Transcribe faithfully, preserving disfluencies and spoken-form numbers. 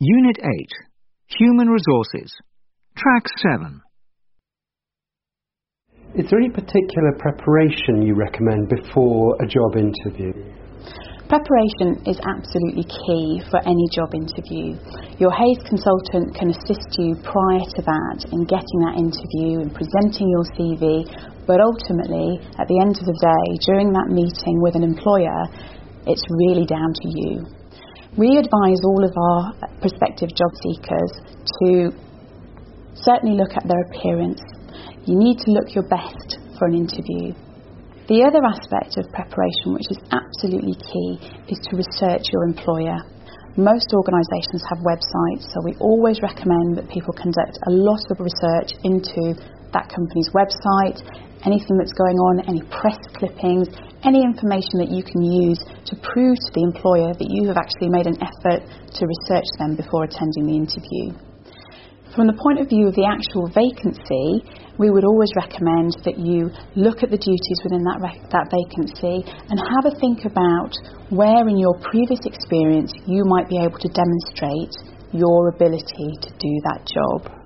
Unit eight, Human Resources, Track seven. Is there any particular preparation you recommend before a job interview? Preparation is absolutely key for any job interview. Your Hays consultant can assist you prior to that in getting that interview and presenting your C V, but ultimately, at the end of the day, during that meeting with an employer, it's really down to you. We advise all of our prospective job seekers to certainly look at their appearance. You need to look your best for an interview. The other aspect of preparation, which is absolutely key, is to research your employer. Most organisations have websites, so we always recommend that people conduct a lot of research into that company's website, anything that's going on, any press clippings, any information that you can use to prove to the employer that you have actually made an effort to research them before attending the interview. From the point of view of the actual vacancy, we would always recommend that you look at the duties within that, that vacancy and have a think about where in your previous experience you might be able to demonstrate your ability to do that job.